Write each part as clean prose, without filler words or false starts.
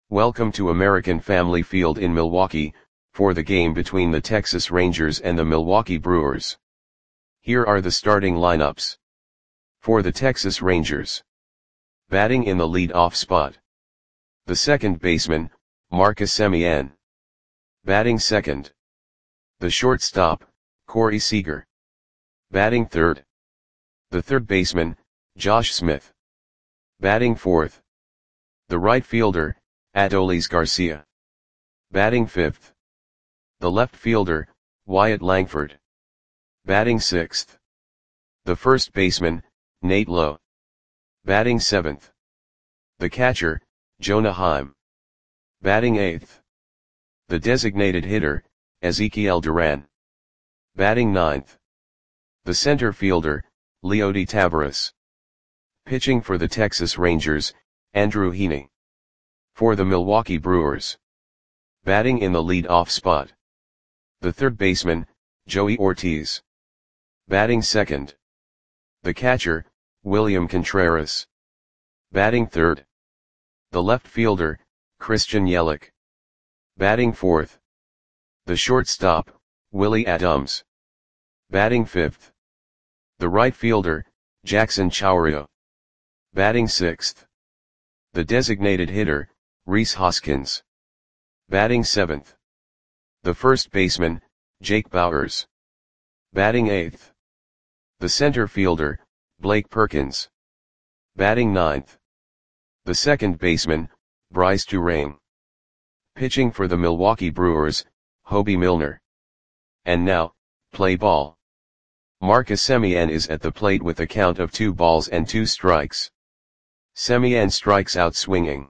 Welcome to American Family Field in Milwaukee, for the game between the Texas Rangers and the Milwaukee Brewers. Here are the starting lineups. For the Texas Rangers. Batting in the lead-off spot. The second baseman, Marcus Semien. Batting second. The shortstop, Corey Seager. Batting third. The third baseman, Josh Smith. Batting fourth. The right fielder, Adolis Garcia. Batting fifth. The left fielder, Wyatt Langford. Batting sixth. The first baseman, Nate Lowe. Batting seventh. The catcher, Jonah Heim. Batting eighth. The designated hitter, Ezekiel Duran. Batting ninth. The center fielder, Leody Taveras. Pitching for the Texas Rangers, Andrew Heaney. For the Milwaukee Brewers. Batting in the lead-off spot. The third baseman, Joey Ortiz. Batting second. The catcher, William Contreras. Batting third. The left fielder, Christian Yelich. Batting fourth. The shortstop, Willie Adams. Batting fifth. The right fielder, Jackson Chourio. Batting sixth. The designated hitter, Rhys Hoskins. Batting seventh. The first baseman, Jake Bauers. Batting eighth. The center fielder, Blake Perkins. Batting ninth. The second baseman, Bryce Turang. Pitching for the Milwaukee Brewers, Hobie Milner. And now, play ball. Marcus Semien is at the plate with a count of 2-2 strikes. Semien strikes out swinging.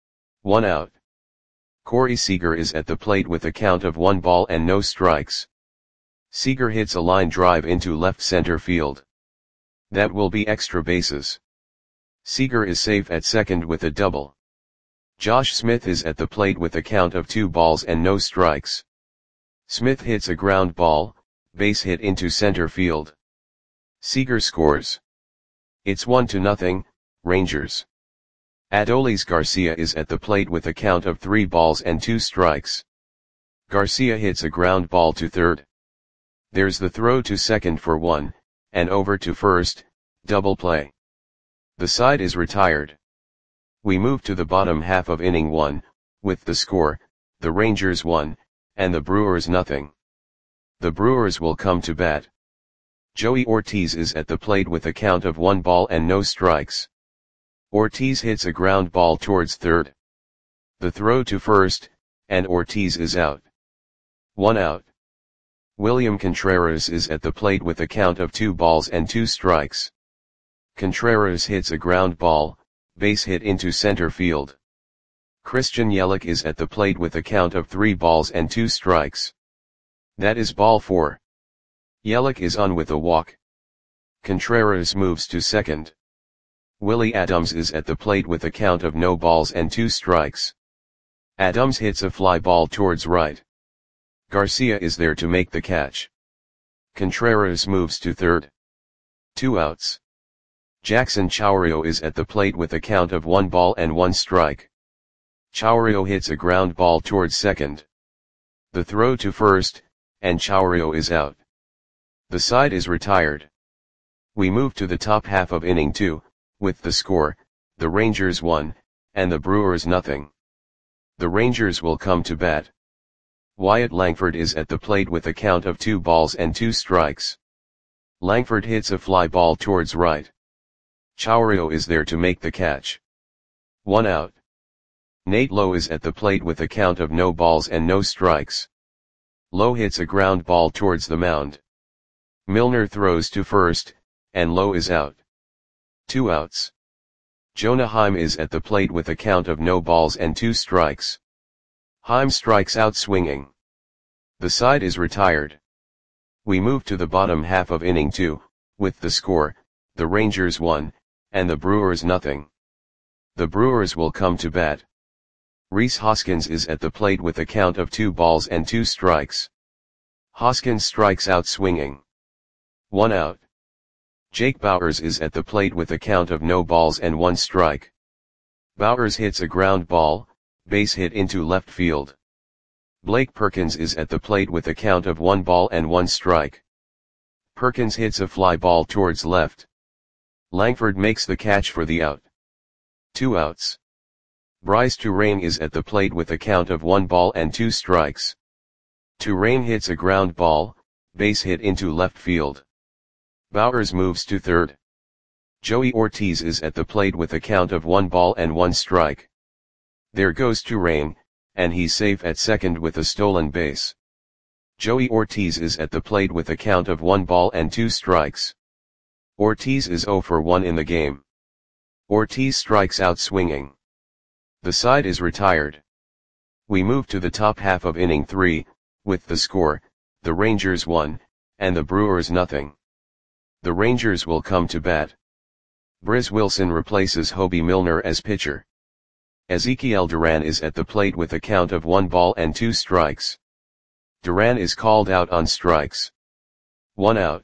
1 out. Corey Seager is at the plate with a count of 1 strikes. Seager hits a line drive into left center field. That will be extra bases. Seager is safe at second with a double. Josh Smith is at the plate with a count of 2 strikes. Smith hits a ground ball, base hit into center field. Seager scores. It's 1-0, Rangers. Adolis Garcia is at the plate with a count of 3 strikes. Garcia hits a ground ball to third. There's the throw to second for 1, and over to first, double play. The side is retired. We move to the bottom half of inning 1, with the score, the Rangers 1, and the Brewers 0. The Brewers will come to bat. Joey Ortiz is at the plate with a count of 1 strikes. Ortiz hits a ground ball towards third. The throw to first, and Ortiz is out. 1 out. William Contreras is at the plate with a count of 2 strikes. Contreras hits a ground ball, base hit into center field. Christian Yelich is at the plate with a count of 3 strikes. That is ball 4. Yelich is on with a walk. Contreras moves to second. Willie Adams is at the plate with a count of 2 strikes. Adams hits a fly ball towards right. Garcia is there to make the catch. Contreras moves to third. 2 outs. Jackson Chourio is at the plate with a count of 1 strike. Chourio hits a ground ball towards second. The throw to first, and Chourio is out. The side is retired. We move to the top half of inning 2, with the score, the Rangers 1, and the Brewers 0. The Rangers will come to bat. Wyatt Langford is at the plate with a count of 2 strikes. Langford hits a fly ball towards right. Chourio is there to make the catch. 1 out. Nate Lowe is at the plate with a count of no strikes. Lowe hits a ground ball towards the mound. Milner throws to first, and Lowe is out. 2 outs. Jonah Heim is at the plate with a count of 2 strikes. Heim strikes out swinging. The side is retired. We move to the bottom half of inning 2, with the score, the Rangers 1, and the Brewers 0. The Brewers will come to bat. Rhys Hoskins is at the plate with a count of 2 strikes. Hoskins strikes out swinging. 1 out. Jake Bauers is at the plate with a count of 1 strike. Bauers hits a ground ball, base hit into left field. Blake Perkins is at the plate with a count of 1 ball and 1 strike. Perkins hits a fly ball towards left. Langford makes the catch for the out. 2 outs. Bryce Turang is at the plate with a count of 1 ball and 2 strikes. Turang hits a ground ball, base hit into left field. Bowers moves to third. Joey Ortiz is at the plate with a count of 1 ball and 1 strike. There goes Turang, and he's safe at second with a stolen base. Joey Ortiz is at the plate with a count of 1 ball and 2 strikes. Ortiz is 0 for 1 in the game. Ortiz strikes out swinging. The side is retired. We move to the top half of inning 3, with the score, the Rangers 1, and the Brewers nothing. The Rangers will come to bat. Briz Wilson replaces Hobie Milner as pitcher. Ezekiel Duran is at the plate with a count of 1 ball and 2 strikes. Duran is called out on strikes. 1 out.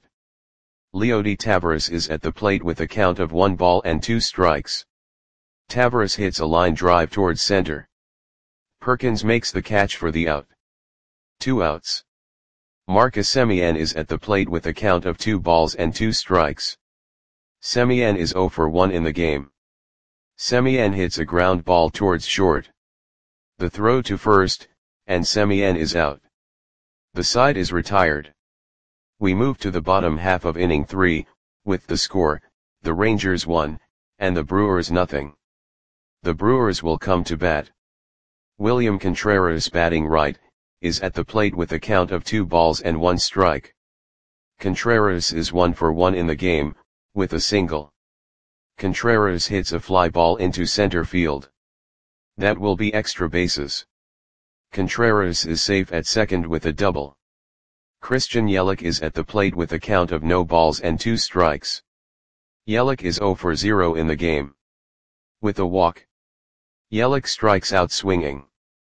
Leody Taveras is at the plate with a count of 1 ball and 2 strikes. Taveras hits a line drive towards center. Perkins makes the catch for the out. 2 outs. Marcus Semien is at the plate with a count of 2 balls and 2 strikes. Semien is 0 for 1 in the game. Semien hits a ground ball towards short. The throw to first, and Semien is out. The side is retired. We move to the bottom half of inning 3, with the score, the Rangers 1, and the Brewers nothing. The Brewers will come to bat. William Contreras, batting right, is at the plate with a count of 2 balls and 1 strike. Contreras is 1 for 1 in the game, with a single. Contreras hits a fly ball into center field. That will be extra bases. Contreras is safe at second with a double. Christian Yelich is at the plate with a count of no balls and 2 strikes. Yelich is 0 for 0 in the game. With a walk. Yelich strikes out swinging.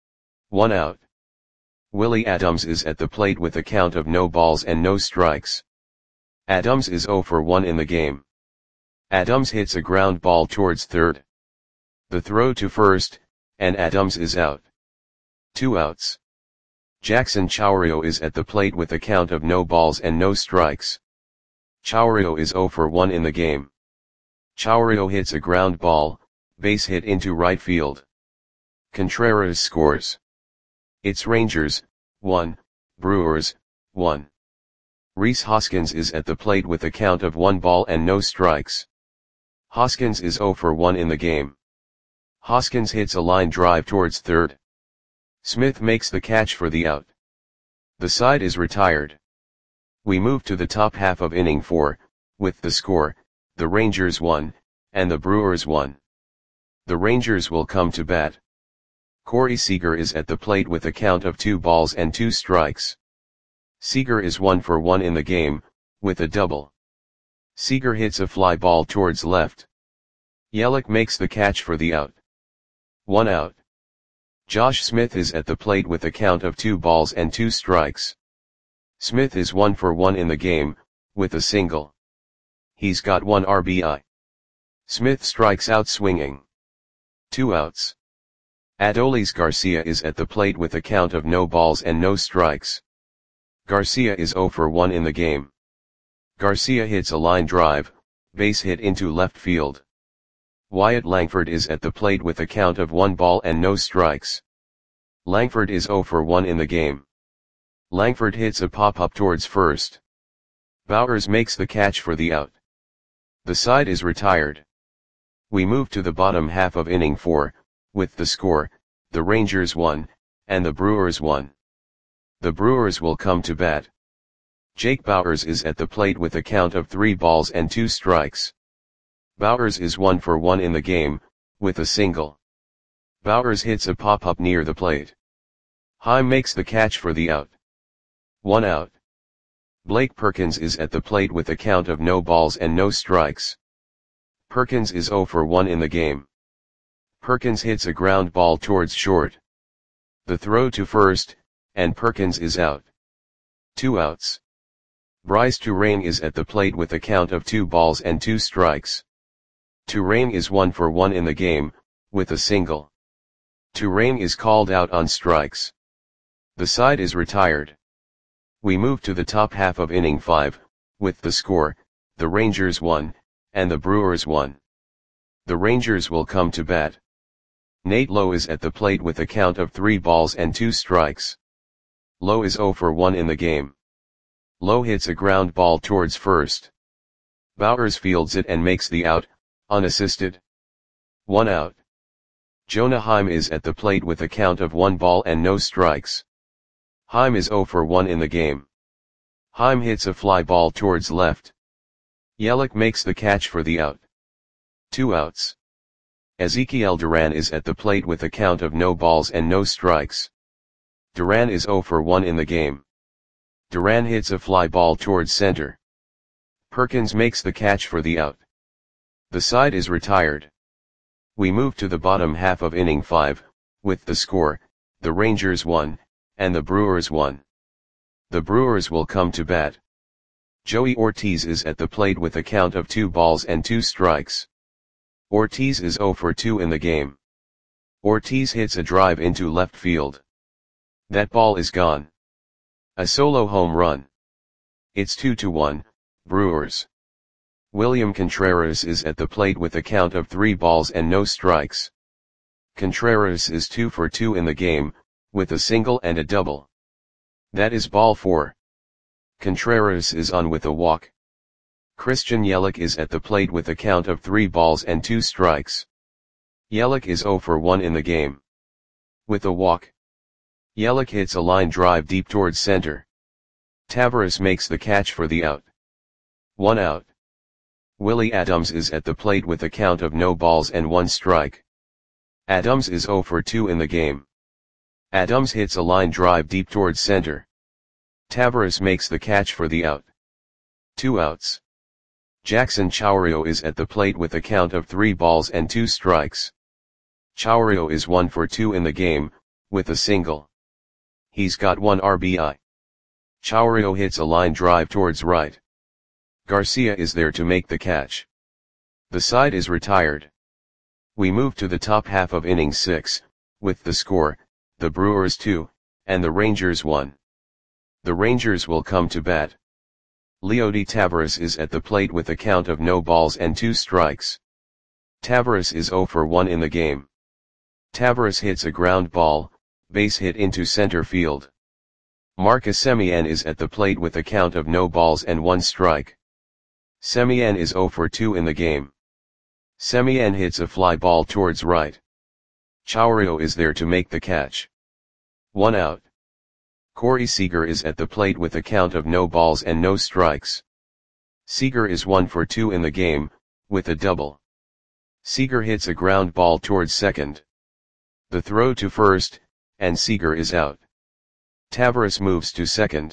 1 out. Willie Adams is at the plate with a count of no balls and no strikes. Adams is 0 for 1 in the game. Adams hits a ground ball towards third. The throw to first, and Adams is out. 2 outs. Jackson Chourio is at the plate with a count of no balls and no strikes. Chourio is 0 for 1 in the game. Chourio hits a ground ball, base hit into right field. Contreras scores. It's Rangers, 1, Brewers, 1. Rhys Hoskins is at the plate with a count of 1 ball and no strikes. Hoskins is 0 for 1 in the game. Hoskins hits a line drive towards third. Smith makes the catch for the out. The side is retired. We move to the top half of inning 4, with the score, the Rangers 1, and the Brewers 1. The Rangers will come to bat. Corey Seager is at the plate with a count of 2 balls and 2 strikes. Seager is 1 for 1 in the game, with a double. Seager hits a fly ball towards left. Yelich makes the catch for the out. 1 out. Josh Smith is at the plate with a count of 2 balls and 2 strikes. Smith is 1 for 1 in the game, with a single. He's got 1 RBI. Smith strikes out swinging. 2 outs. Adolis Garcia is at the plate with a count of no balls and no strikes. Garcia is 0 for 1 in the game. Garcia hits a line drive, base hit into left field. Wyatt Langford is at the plate with a count of 1 ball and no strikes. Langford is 0 for 1 in the game. Langford hits a pop-up towards first. Bowers makes the catch for the out. The side is retired. We move to the bottom half of inning 4, with the score, the Rangers 1, and the Brewers 1. The Brewers will come to bat. Jake Bauers is at the plate with a count of 3 balls and 2 strikes. Bowers is 1 for 1 in the game, with a single. Bowers hits a pop-up near the plate. Heim makes the catch for the out. 1 out. Blake Perkins is at the plate with a count of no balls and no strikes. Perkins is 0 for 1 in the game. Perkins hits a ground ball towards short. The throw to first, and Perkins is out. 2 outs. Bryce Turang is at the plate with a count of 2 balls and 2 strikes. Turang is 1 for 1 in the game, with a single. Touraine is called out on strikes. The side is retired. We move to the top half of inning 5, with the score, the Rangers 1, and the Brewers 1. The Rangers will come to bat. Nate Lowe is at the plate with a count of 3 balls and 2 strikes. Lowe is 0 for 1 in the game. Lowe hits a ground ball towards first. Bowers fields it and makes the out, unassisted. 1 out. Jonah Heim is at the plate with a count of 1 ball and no strikes. Heim is 0 for 1 in the game. Heim hits a fly ball towards left. Yelich makes the catch for the out. 2 outs. Ezekiel Duran is at the plate with a count of no balls and no strikes. Duran is 0 for 1 in the game. Duran hits a fly ball towards center. Perkins makes the catch for the out. The side is retired. We move to the bottom half of inning 5, with the score, the Rangers 1, and the Brewers 1. The Brewers will come to bat. Joey Ortiz is at the plate with a count of 2 balls and 2 strikes. Ortiz is 0 for 2 in the game. Ortiz hits a drive into left field. That ball is gone. A solo home run. It's 2-1, Brewers. William Contreras is at the plate with a count of 3 balls and no strikes. Contreras is 2 for 2 in the game, with a single and a double. That is ball 4. Contreras is on with a walk. Christian Yelich is at the plate with a count of 3 balls and 2 strikes. Yelich is 0 for 1 in the game. With a walk. Yelich hits a line drive deep towards center. Taveras makes the catch for the out. 1 out. Willie Adams is at the plate with a count of no balls and 1 strike. Adams is 0 for 2 in the game. Adams hits a line drive deep towards center. Taveras makes the catch for the out. 2 outs. Jackson Chourio is at the plate with a count of 3 balls and 2 strikes. Chourio is 1 for 2 in the game, with a single. He's got 1 RBI. Chourio hits a line drive towards right. Garcia is there to make the catch. The side is retired. We move to the top half of inning 6, with the score, the Brewers 2, and the Rangers 1. The Rangers will come to bat. Leody Taveras is at the plate with a count of no balls and 2 strikes. Taveras is 0 for 1 in the game. Taveras hits a ground ball, base hit into center field. Marcus Semien is at the plate with a count of no balls and 1 strike. Semien is 0 for 2 in the game. Semien hits a fly ball towards right. Chourio is there to make the catch. 1 out. Corey Seager is at the plate with a count of no balls and no strikes. Seager is 1 for 2 in the game, with a double. Seager hits a ground ball towards second. The throw to first, and Seager is out. Taveras moves to second.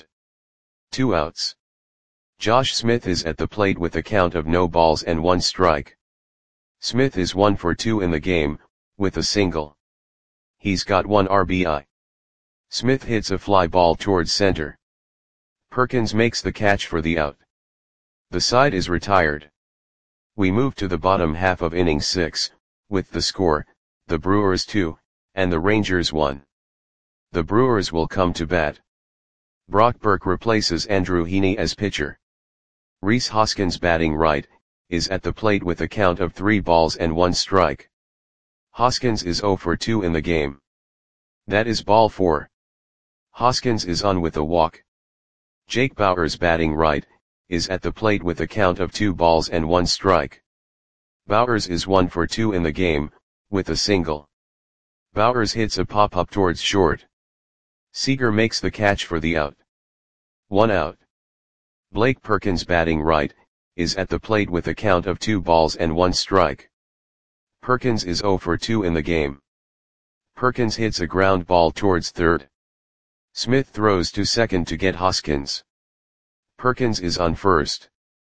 2 outs. Josh Smith is at the plate with a count of no balls and 1 strike. Smith is 1 for 2 in the game, with a single. He's got 1 RBI. Smith hits a fly ball towards center. Perkins makes the catch for the out. The side is retired. We move to the bottom half of inning 6, with the score, the Brewers 2, and the Rangers 1. The Brewers will come to bat. Brock Burke replaces Andrew Heaney as pitcher. Rhys Hoskins batting right, is at the plate with a count of 3 balls and 1 strike. Hoskins is 0 for 2 in the game. That is ball 4. Hoskins is on with a walk. Jake Bauers batting right, is at the plate with a count of 2 balls and 1 strike. Bauers is 1 for 2 in the game, with a single. Bauers hits a pop-up towards short. Seager makes the catch for the out. 1 out. Blake Perkins batting right, is at the plate with a count of 2 balls and 1 strike. Perkins is 0 for 2 in the game. Perkins hits a ground ball towards third. Smith throws to second to get Hoskins. Perkins is on first.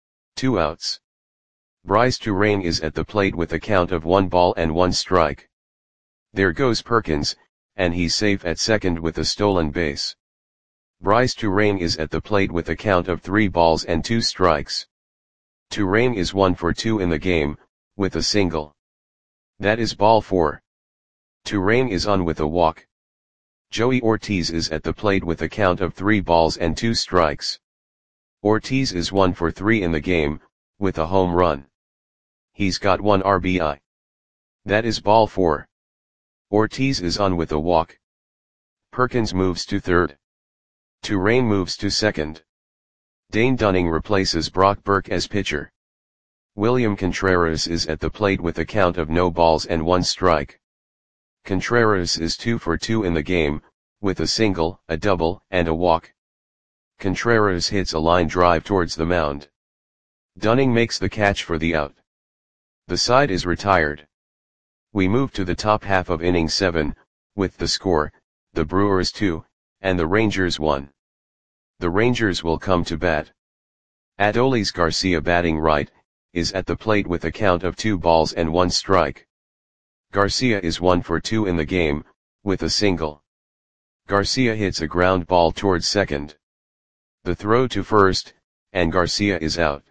2 outs. Bryce Touraine is at the plate with a count of 1 ball and 1 strike. There goes Perkins, and he's safe at second with a stolen base. Bryce Touraine is at the plate with a count of 3 balls and 2 strikes. Touraine is 1 for 2 in the game, with a single. That is ball 4. Touraine is on with a walk. Joey Ortiz is at the plate with a count of 3 balls and 2 strikes. Ortiz is 1 for 3 in the game, with a home run. He's got 1 RBI. That is ball 4. Ortiz is on with a walk. Perkins moves to third. Touraine moves to second. Dane Dunning replaces Brock Burke as pitcher. William Contreras is at the plate with a count of no balls and 1 strike. Contreras is 2 for 2 in the game, with a single, a double, and a walk. Contreras hits a line drive towards the mound. Dunning makes the catch for the out. The side is retired. We move to the top half of inning 7, with the score, the Brewers 2, and the Rangers 1. The Rangers will come to bat. Adolis Garcia, batting right, is at the plate with a count of 2 balls and 1 strike. Garcia is 1 for 2 in the game, with a single. Garcia hits a ground ball towards second. The throw to first, and Garcia is out.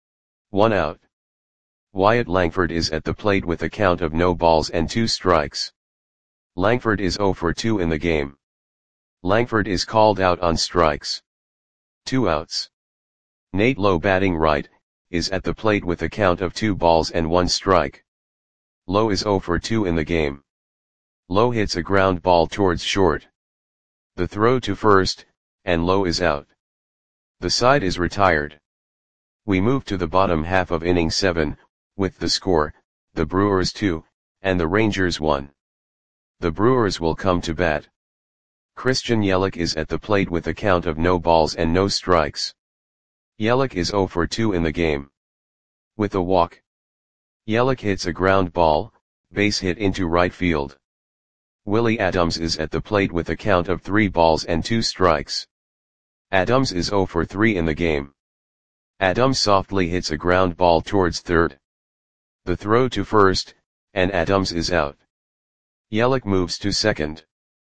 1 out. Wyatt Langford is at the plate with a count of no balls and 2 strikes. Langford is 0 for 2 in the game. Langford is called out on strikes. 2 outs. Nate Lowe, batting right, is at the plate with a count of 2 balls and 1 strike. Lowe is 0 for 2 in the game. Lowe hits a ground ball towards short. The throw to first, and Lowe is out. The side is retired. We move to the bottom half of inning 7, with the score, the Brewers 2, and the Rangers 1. The Brewers will come to bat. Christian Yelich is at the plate with a count of no balls and no strikes. Yelich is 0 for 2 in the game. With a walk. Yelich hits a ground ball, base hit into right field. Willie Adams is at the plate with a count of 3 balls and 2 strikes. Adams is 0 for 3 in the game. Adams softly hits a ground ball towards third. The throw to first, and Adams is out. Yelich moves to second.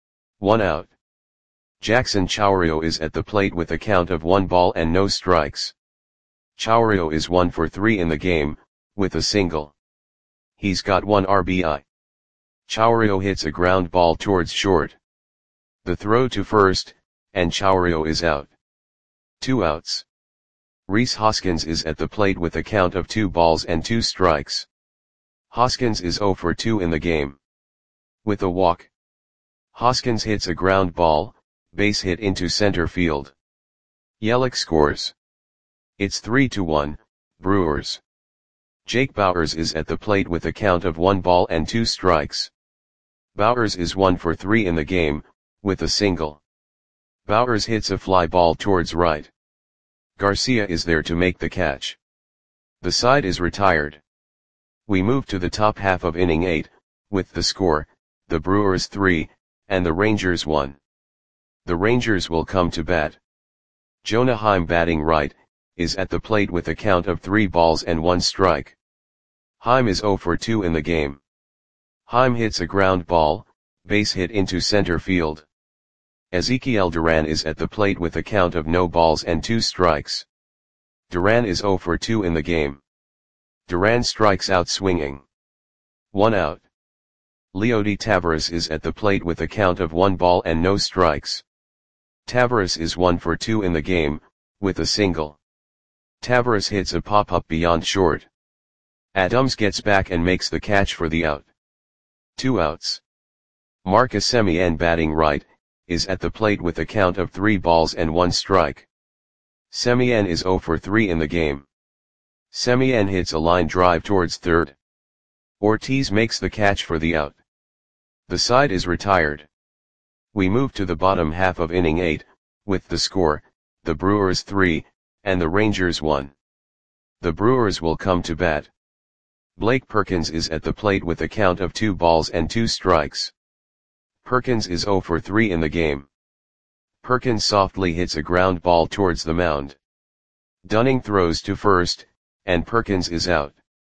1 out. Jackson Chourio is at the plate with a count of 1 ball and no strikes. Chourio is 1 for 3 in the game, with a single. He's got 1 RBI. Chourio hits a ground ball towards short. The throw to first, and Chourio is out. 2 outs. Rhys Hoskins is at the plate with a count of 2 balls and 2 strikes. Hoskins is 0 for 2 in the game. With a walk. Hoskins hits a ground ball, base hit into center field. Yelich scores. It's 3-1, Brewers. Jake Bauers is at the plate with a count of 1 ball and 2 strikes. Bauers is 1 for 3 in the game, with a single. Bauers hits a fly ball towards right. Garcia is there to make the catch. The side is retired. We move to the top half of inning 8, with the score, the Brewers 3, and the Rangers 1. The Rangers will come to bat. Jonah Heim, batting right, is at the plate with a count of 3 balls and 1 strike. Heim is 0 for 2 in the game. Heim hits a ground ball, base hit into center field. Ezekiel Duran is at the plate with a count of no balls and 2 strikes. Duran is 0 for 2 in the game. Duran strikes out swinging. 1 out. Leody Taveras is at the plate with a count of 1 ball and no strikes. Taveras is 1 for 2 in the game, with a single. Taveras hits a pop-up beyond short. Adams gets back and makes the catch for the out. 2 outs. Marcus Semien, batting right, is at the plate with a count of 3 balls and 1 strike. Semien is 0 for 3 in the game. Semien hits a line drive towards third. Ortiz makes the catch for the out. The side is retired. We move to the bottom half of inning 8, with the score, the Brewers 3, and the Rangers 1. The Brewers will come to bat. Blake Perkins is at the plate with a count of 2 balls and 2 strikes. Perkins is 0 for 3 in the game. Perkins softly hits a ground ball towards the mound. Dunning throws to first, and Perkins is out.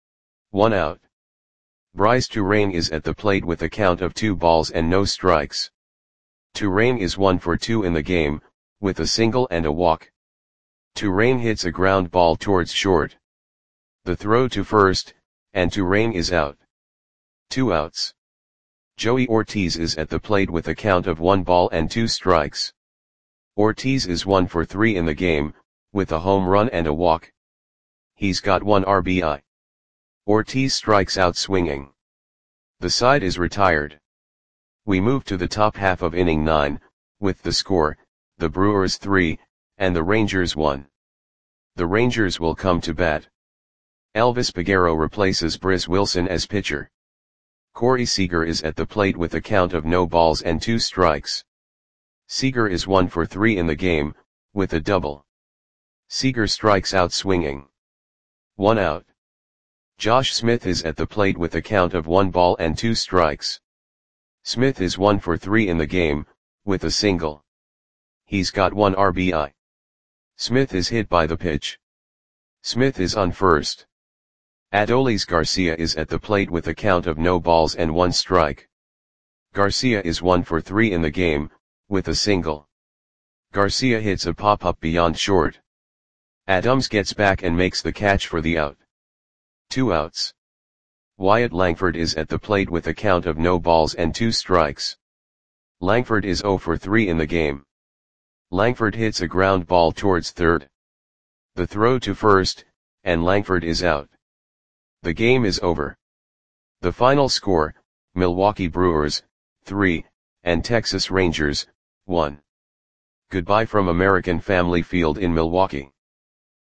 1 out. Bryce Touraine is at the plate with a count of 2 balls and no strikes. Touraine is 1 for 2 in the game, with a single and a walk. Touraine hits a ground ball towards short. The throw to first, and Touraine is out. 2 outs. Joey Ortiz is at the plate with a count of 1 ball and 2 strikes. Ortiz is 1 for 3 in the game, with a home run and a walk. He's got 1 RBI. Ortiz strikes out swinging. The side is retired. We move to the top half of inning 9, with the score, the Brewers 3, and the Rangers 1. The Rangers will come to bat. Elvis Peguero replaces Briz Wilson as pitcher. Corey Seager is at the plate with a count of no balls and 2 strikes. Seager is 1 for 3 in the game, with a double. Seager strikes out swinging. 1 out. Josh Smith is at the plate with a count of 1 ball and 2 strikes. Smith is 1 for 3 in the game, with a single. He's got 1 RBI. Smith is hit by the pitch. Smith is on first. Adolis Garcia is at the plate with a count of no balls and 1 strike. Garcia is 1 for 3 in the game, with a single. Garcia hits a pop-up beyond short. Adams gets back and makes the catch for the out. 2 outs. Wyatt Langford is at the plate with a count of no balls and 2 strikes. Langford is 0 for 3 in the game. Langford hits a ground ball towards third. The throw to first, and Langford is out. The game is over. The final score, Milwaukee Brewers, 3, and Texas Rangers, 1. Goodbye from American Family Field in Milwaukee.